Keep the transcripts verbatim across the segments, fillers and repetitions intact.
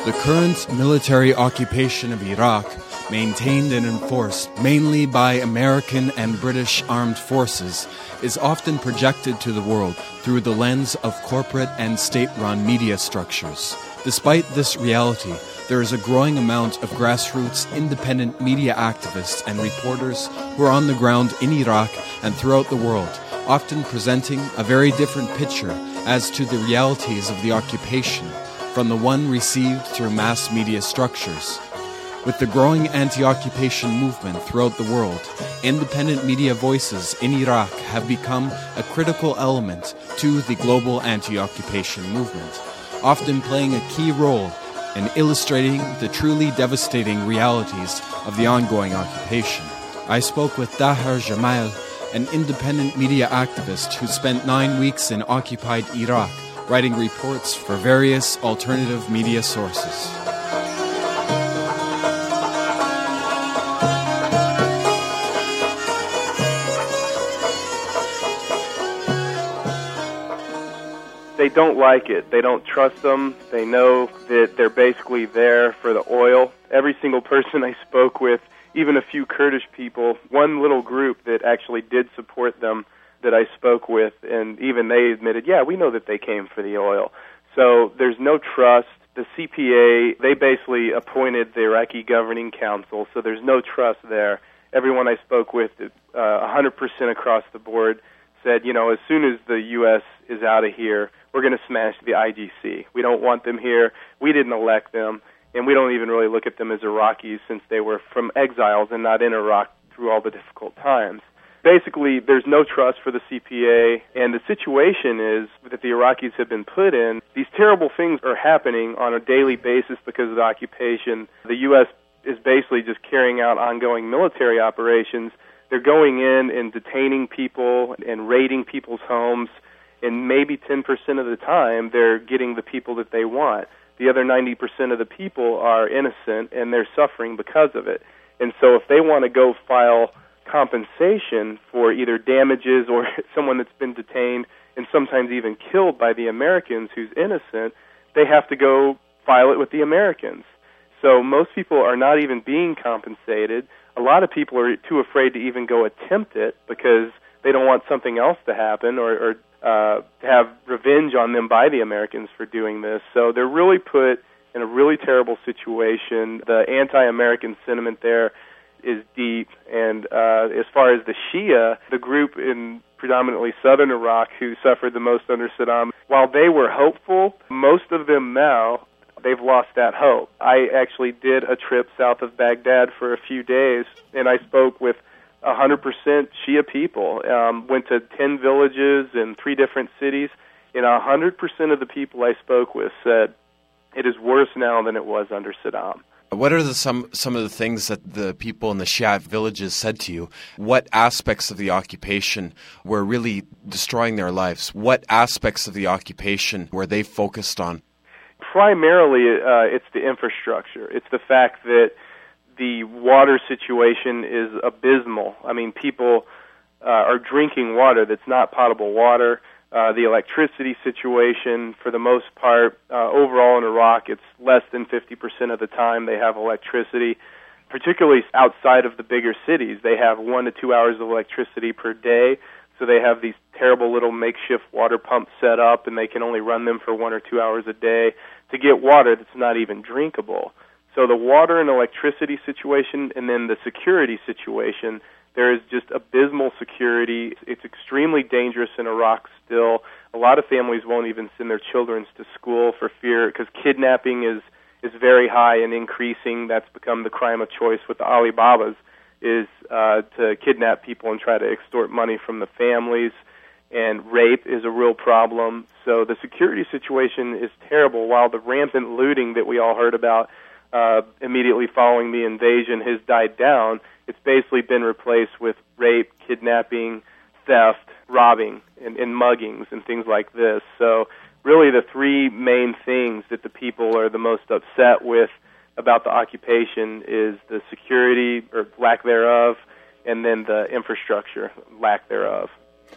The current military occupation of Iraq, maintained and enforced mainly by American and British armed forces, is often projected to the world through the lens of corporate and state-run media structures. Despite this reality, there is a growing amount of grassroots independent media activists and reporters who are on the ground in Iraq and throughout the world, often presenting a very different picture as to the realities of the occupation from the one received through mass media structures. With the growing anti-occupation movement throughout the world, independent media voices in Iraq have become a critical element to the global anti-occupation movement, often playing a key role in illustrating the truly devastating realities of the ongoing occupation. I spoke with Daher Jamal, an independent media activist who spent nine weeks in occupied Iraq, writing reports for various alternative media sources. They don't like it. They don't trust them. They know that they're basically there for the oil. Every single person I spoke with, even a few Kurdish people, one little group that actually did support them that I spoke with, and even they admitted, yeah, we know that they came for the oil. So there's no trust. The C P A, they basically appointed the Iraqi Governing Council, so there's no trust there. Everyone I spoke with, uh, one hundred percent across the board, said, you know, as soon as the U S is out of here, we're going to smash the I G C. We don't want them here. We didn't elect them, and we don't even really look at them as Iraqis since they were from exiles and not in Iraq through all the difficult times. Basically, there's no trust for the C P A, and the situation is that the Iraqis have been put in. These terrible things are happening on a daily basis because of the occupation. The U S is basically just carrying out ongoing military operations. They're going in and detaining people and raiding people's homes, and maybe ten percent of the time they're getting the people that they want. The other ninety percent of the people are innocent, and they're suffering because of it. And so if they want to go file compensation for either damages or someone that's been detained and sometimes even killed by the Americans who's innocent, they have to go file it with the Americans. So most people are not even being compensated. A lot of people are too afraid to even go attempt it because they don't want something else to happen or, or uh, to have revenge on them by the Americans for doing this. So they're really put in a really terrible situation. The anti-American sentiment there is deep, and uh, as far as the Shia, the group in predominantly southern Iraq who suffered the most under Saddam, while they were hopeful, most of them now, they've lost that hope. I actually did a trip south of Baghdad for a few days, and I spoke with one hundred percent Shia people, um, went to ten villages in three different cities, and one hundred percent of the people I spoke with said it is worse now than it was under Saddam. What are the, some some of the things that the people in the Shiite villages said to you? What aspects of the occupation were really destroying their lives? What aspects of the occupation were they focused on? Primarily, uh, it's the infrastructure. It's the fact that the water situation is abysmal. I mean, people uh, are drinking water that's not potable water. Uh, the electricity situation, for the most part, uh, overall in Iraq, it's less than fifty percent of the time they have electricity, particularly outside of the bigger cities. They have one to two hours of electricity per day, so they have these terrible little makeshift water pumps set up, and they can only run them for one or two hours a day to get water that's not even drinkable. So the water and electricity situation, and then the security situation, there is just abysmal security. It's extremely dangerous in Iraq still. A lot of families won't even send their children to school for fear, because kidnapping is, is very high and increasing. That's become the crime of choice with the Alibabas, is uh, to kidnap people and try to extort money from the families. And rape is a real problem. So the security situation is terrible, while the rampant looting that we all heard about uh, immediately following the invasion has died down. It's basically been replaced with rape, kidnapping, theft, robbing, and, and muggings and things like this. So really the three main things that the people are the most upset with about the occupation is the security or lack thereof, and then the infrastructure, lack thereof.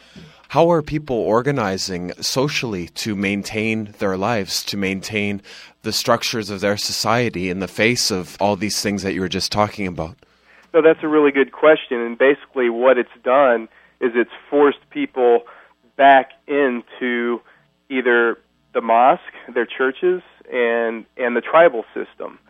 How are people organizing socially to maintain their lives, to maintain the structures of their society in the face of all these things that you were just talking about? So that's a really good question, and basically what it's done is it's forced people back into either the mosque, their churches, and and the tribal system.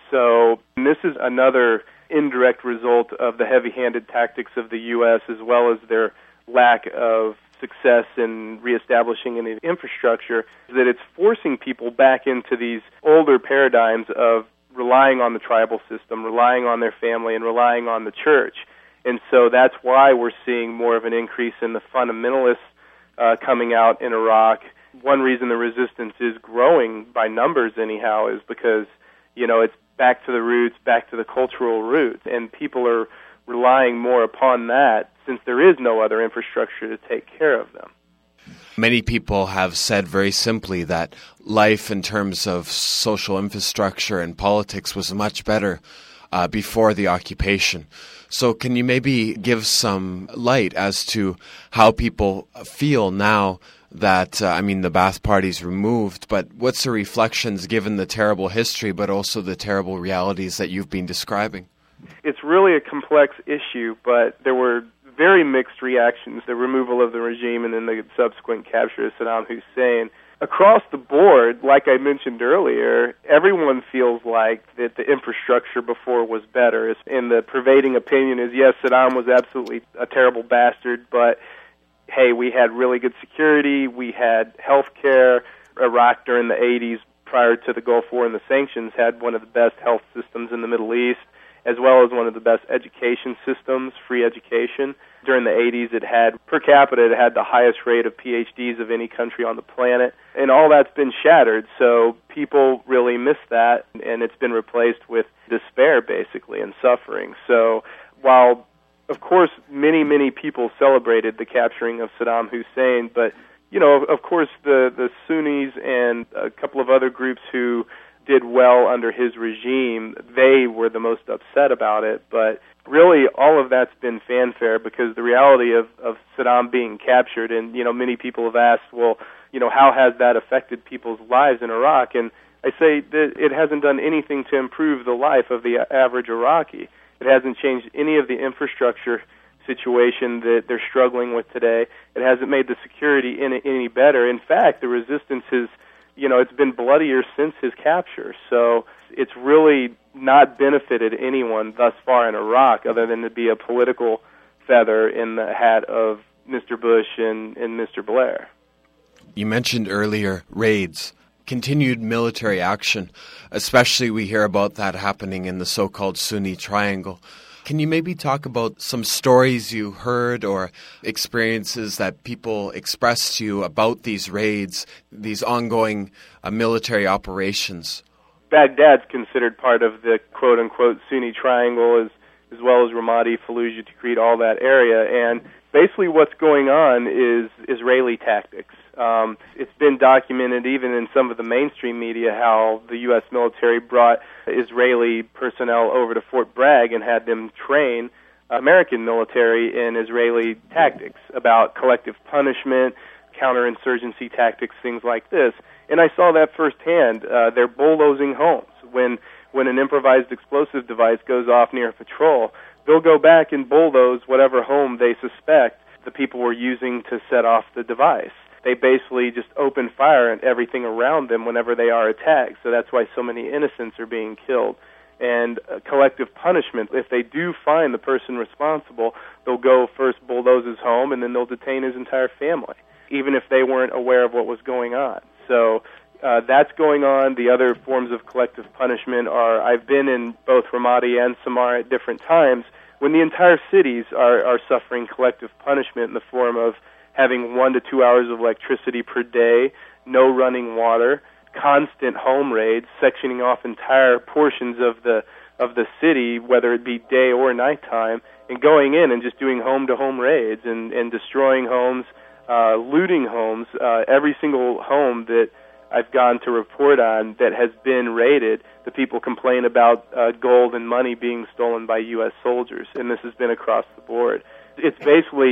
So and this is another indirect result of the heavy-handed tactics of the U S as well as their lack of success in reestablishing any infrastructure, that it's forcing people back into these older paradigms of relying on the tribal system, relying on their family, and relying on the church. And so that's why we're seeing more of an increase in the fundamentalists uh, coming out in Iraq. One reason the resistance is growing by numbers anyhow is because, you know, it's back to the roots, back to the cultural roots, and people are relying more upon that since there is no other infrastructure to take care of them. Many people have said very simply that life in terms of social infrastructure and politics was much better uh, before the occupation. So can you maybe give some light as to how people feel now that, uh, I mean, the Ba'ath Party's removed, but what's the reflections given the terrible history, but also the terrible realities that you've been describing? It's really a complex issue, but there were very mixed reactions, the removal of the regime and then the subsequent capture of Saddam Hussein. Across the board, like I mentioned earlier, everyone feels like that the infrastructure before was better. And the pervading opinion is, yes, Saddam was absolutely a terrible bastard, but hey, we had really good security, we had health care. Iraq during the eighties, prior to the Gulf War and the sanctions, had one of the best health systems in the Middle East, as well as one of the best education systems, free education. During the eighties, it had, per capita, it had the highest rate of P H Ds of any country on the planet. And all that's been shattered, so people really miss that, and it's been replaced with despair, basically, and suffering. So while, of course, many, many people celebrated the capturing of Saddam Hussein, but, you know, of course, the, the Sunnis and a couple of other groups who did well under his regime, they were the most upset about it. But really, all of that's been fanfare because the reality of, of Saddam being captured, and, you know, many people have asked, well, you know, how has that affected people's lives in Iraq? And I say that it hasn't done anything to improve the life of the average Iraqi. It hasn't changed any of the infrastructure situation that they're struggling with today. It hasn't made the security any, any better. In fact, the resistance is, you know, it's been bloodier since his capture. So it's really not benefited anyone thus far in Iraq other than to be a political feather in the hat of Mister Bush and, and Mister Blair. You mentioned earlier raids, continued military action, especially we hear about that happening in the so-called Sunni Triangle. Can you maybe talk about some stories you heard or experiences that people expressed to you about these raids, these ongoing uh, military operations? Baghdad's considered part of the quote-unquote Sunni Triangle, as, as well as Ramadi, Fallujah, Tikrit, all that area. And basically what's going on is Israeli tactics. Um, it's been documented even in some of the mainstream media how the U S military brought Israeli personnel over to Fort Bragg and had them train American military in Israeli tactics about collective punishment, counterinsurgency tactics, things like this. And I saw that firsthand. Uh, they're bulldozing homes. When, when an improvised explosive device goes off near a patrol, they'll go back and bulldoze whatever home they suspect the people were using to set off the device. They basically just open fire at everything around them whenever they are attacked. So that's why so many innocents are being killed. And uh, collective punishment, if they do find the person responsible, they'll go first bulldoze his home and then they'll detain his entire family, even if they weren't aware of what was going on. So uh, that's going on. The other forms of collective punishment are, I've been in both Ramadi and Samara at different times, when the entire cities are, are suffering collective punishment in the form of having one to two hours of electricity per day, no running water, constant home raids, sectioning off entire portions of the of the city, whether it be day or nighttime, and going in and just doing home-to-home raids and, and destroying homes, uh, looting homes. Uh, every single home that I've gone to report on that has been raided, the people complain about uh, gold and money being stolen by U S soldiers, and this has been across the board. It's basically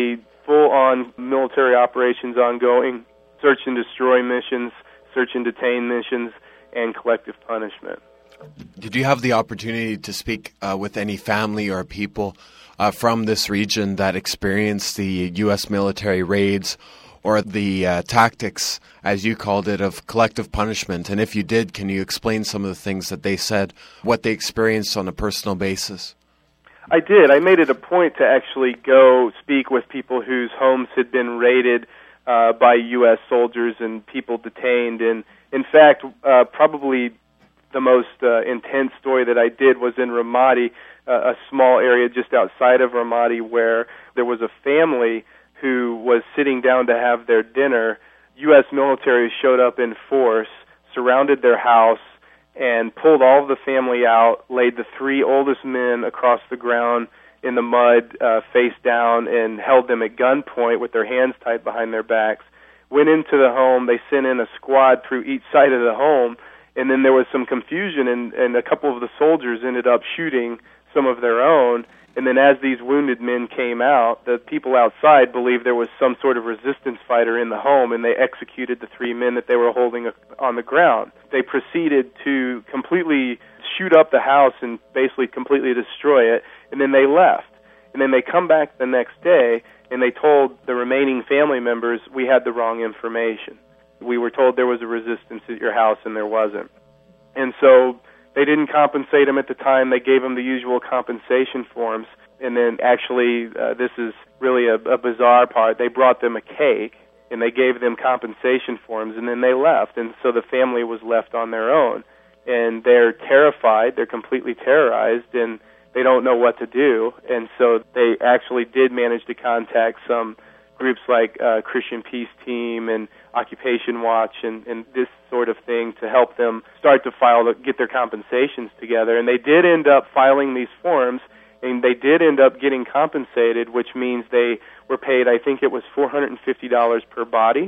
full-on military operations ongoing, search and destroy missions, search and detain missions, and collective punishment. Did you have the opportunity to speak uh, with any family or people uh, from this region that experienced the U S military raids or the uh, tactics, as you called it, of collective punishment? And if you did, can you explain some of the things that they said, what they experienced on a personal basis? I did. I made it a point to actually go speak with people whose homes had been raided uh, by U S soldiers and people detained. And in fact, uh, probably the most uh, intense story that I did was in Ramadi, uh, a small area just outside of Ramadi, where there was a family who was sitting down to have their dinner. U S military showed up in force, surrounded their house, and pulled all of the family out, laid the three oldest men across the ground in the mud, uh, face down, and held them at gunpoint with their hands tied behind their backs. Went into the home. They sent in a squad through each side of the home, and then there was some confusion, and, and a couple of the soldiers ended up shooting some of their own. And then as these wounded men came out, the people outside believed there was some sort of resistance fighter in the home, and they executed the three men that they were holding on the ground. They proceeded to completely shoot up the house and basically completely destroy it, and then they left. And then they come back the next day, and they told the remaining family members, we had the wrong information. We were told there was a resistance at your house, and there wasn't. And so they didn't compensate them at the time. They gave them the usual compensation forms. And then actually, uh, this is really a, a bizarre part, they brought them a cake, and they gave them compensation forms, and then they left. And so the family was left on their own. And they're terrified. They're completely terrorized, and they don't know what to do. And so they actually did manage to contact some groups like uh, Christian Peace Team and Occupation Watch and, and this sort of thing to help them start to file, get their compensations together. And they did end up filing these forms, and they did end up getting compensated, which means they were paid, I think it was four hundred fifty dollars per body.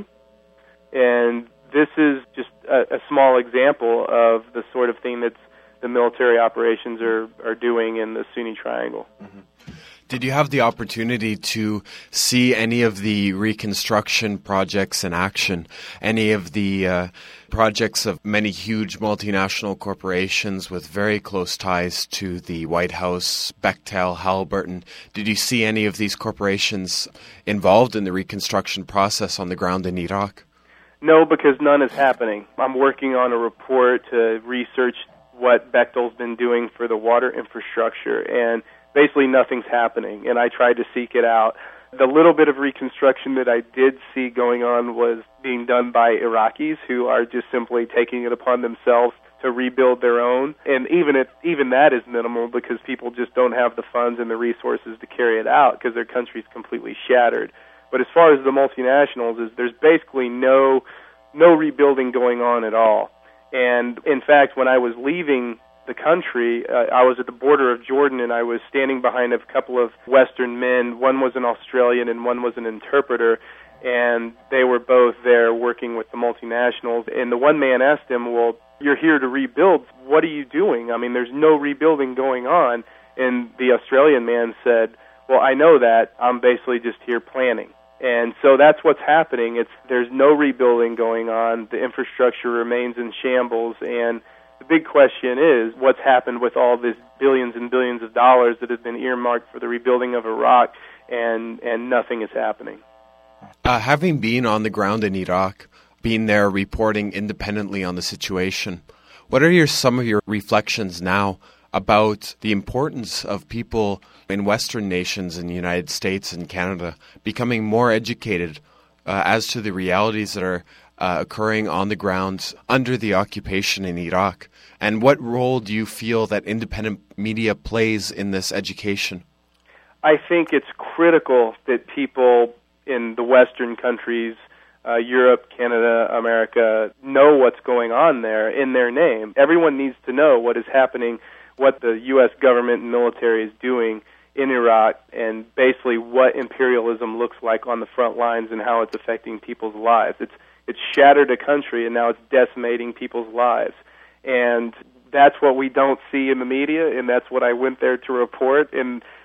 And this is just a, a small example of the sort of thing that the military operations are, are doing in the Sunni Triangle. Mm-hmm. Did you have the opportunity to see any of the reconstruction projects in action, any of the uh, projects of many huge multinational corporations with very close ties to the White House, Bechtel, Halliburton? Did you see any of these corporations involved in the reconstruction process on the ground in Iraq? No, because none is happening. I'm working on a report to research what Bechtel's been doing for the water infrastructure, and basically nothing's happening, and I tried to seek it out. The little bit of reconstruction that I did see going on was being done by Iraqis who are just simply taking it upon themselves to rebuild their own, and even if even that is minimal because people just don't have the funds and the resources to carry it out because their country's completely shattered. But as far as the multinationals, is there's basically no no rebuilding going on at all. And in fact, when I was leaving the country, uh, I was at the border of Jordan, and I was standing behind a couple of Western men. One was an Australian and one was an interpreter, and they were both there working with the multinationals. And the one man asked him, well, you're here to rebuild. What are you doing? I mean, there's no rebuilding going on. And the Australian man said, well, I know that. I'm basically just here planning. And so that's what's happening. It's there's no rebuilding going on. The infrastructure remains in shambles, and the big question is what's happened with all these billions and billions of dollars that have been earmarked for the rebuilding of Iraq, and, and nothing is happening. Uh, having been on the ground in Iraq, being there reporting independently on the situation, what are your some of your reflections now about the importance of people in Western nations, in the United States and Canada, becoming more educated uh, as to the realities that are uh, occurring on the ground under the occupation in Iraq? And what role do you feel that independent media plays in this education? I think it's critical that people in the Western countries, uh, Europe, Canada, America, know what's going on there in their name. Everyone needs to know what is happening, what the U S government and military is doing in Iraq, and basically what imperialism looks like on the front lines and how it's affecting people's lives. It's it's shattered a country, and now it's decimating people's lives. And that's what we don't see in the media, and that's what I went there to report. And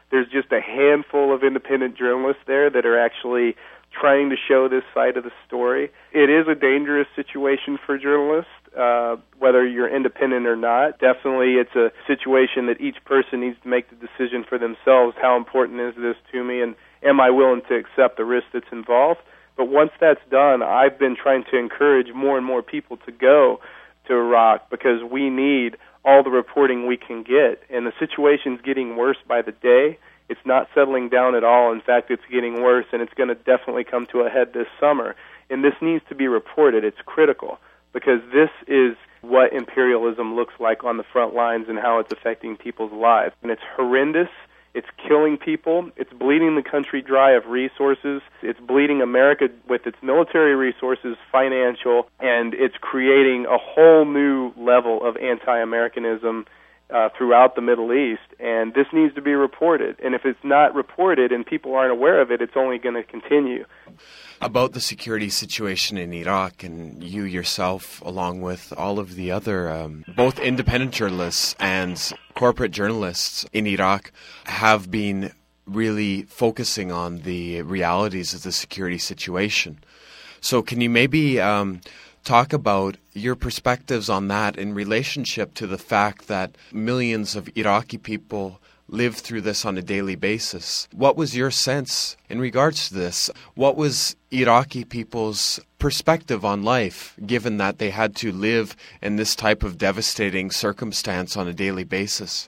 There's just a handful of independent journalists there that are actually trying to show this side of the story. It is a dangerous situation for journalists, uh, whether you're independent or not. Definitely it's a situation that each person needs to make the decision for themselves. How important is this to me, and am I willing to accept the risk that's involved? But once that's done, I've been trying to encourage more and more people to go to Iraq because we need all the reporting we can get. And the situation's getting worse by the day. It's not settling down at all. In fact, it's getting worse, and it's going to definitely come to a head this summer. And this needs to be reported. It's critical because this is what imperialism looks like on the front lines and how it's affecting people's lives. And it's horrendous. It's killing people. It's bleeding the country dry of resources. It's bleeding America with its military resources, financial, and it's creating a whole new level of anti-Americanism uh, throughout the Middle East. And this needs to be reported. And if it's not reported and people aren't aware of it, it's only going to continue. About the security situation in Iraq, and you yourself, along with all of the other, um, both independent journalists and corporate journalists in Iraq, have been really focusing on the realities of the security situation. So can you maybe um, talk about your perspectives on that in relationship to the fact that millions of Iraqi people live through this on a daily basis? What was your sense in regards to this? What was Iraqi people's perspective on life, given that they had to live in this type of devastating circumstance on a daily basis?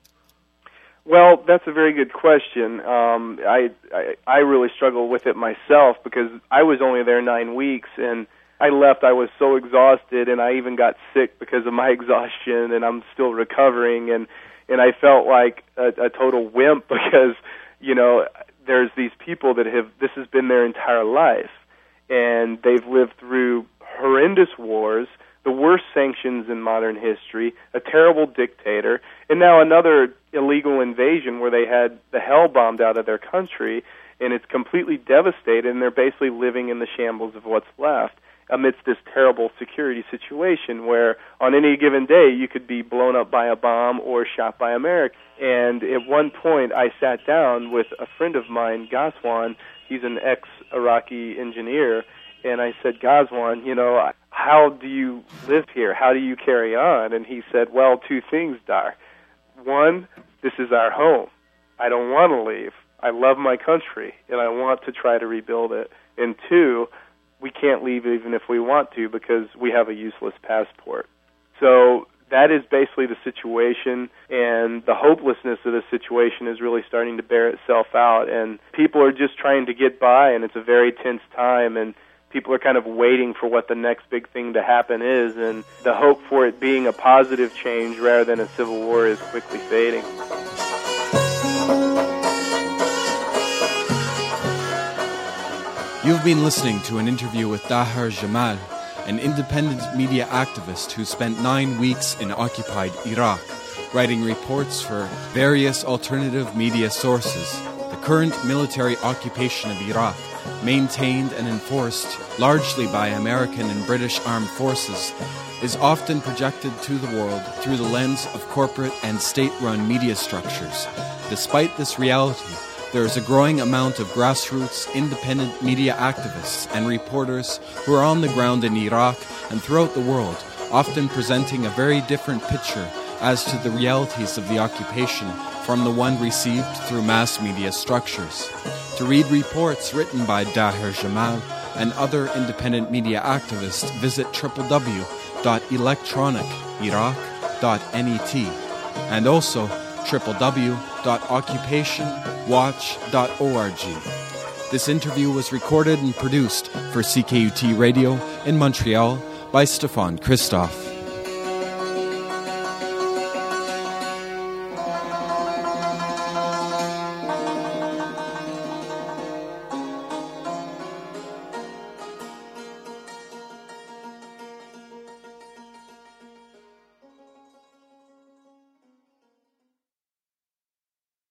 Well, that's a very good question. Um, I, I I really struggle with it myself because I was only there nine weeks, and I left. I was so exhausted, and I even got sick because of my exhaustion, and I'm still recovering, and And I felt like a, a total wimp because, you know, there's these people that have, this has been their entire life. And they've lived through horrendous wars, the worst sanctions in modern history, a terrible dictator, and now another illegal invasion where they had the hell bombed out of their country, and it's completely devastated, and they're basically living in the shambles of what's left amidst this terrible security situation where on any given day you could be blown up by a bomb or shot by America. And at one point I sat down with a friend of mine, Ghazwan. He's an ex-Iraqi engineer. And I said, Ghazwan, you know, how do you live here? How do you carry on? And he said, well, two things, Dar. One, this is our home. I don't want to leave. I love my country, and I want to try to rebuild it. And two, we can't leave even if we want to because we have a useless passport. So that is basically the situation, and the hopelessness of the situation is really starting to bear itself out, and people are just trying to get by, and it's a very tense time, and people are kind of waiting for what the next big thing to happen is, and the hope for it being a positive change rather than a civil war is quickly fading. You've been listening to an interview with Daher Jamal, an independent media activist who spent nine weeks in occupied Iraq, writing reports for various alternative media sources. The current military occupation of Iraq, maintained and enforced largely by American and British armed forces, is often projected to the world through the lens of corporate and state-run media structures. Despite this reality, there is a growing amount of grassroots independent media activists and reporters who are on the ground in Iraq and throughout the world, often presenting a very different picture as to the realities of the occupation from the one received through mass media structures. To read reports written by Daher Jamal and other independent media activists, visit w w w dot electronic iraq dot net and also w w w dot occupation watch dot org. This interview was recorded and produced for C K U T Radio in Montreal by Stefan Christophe.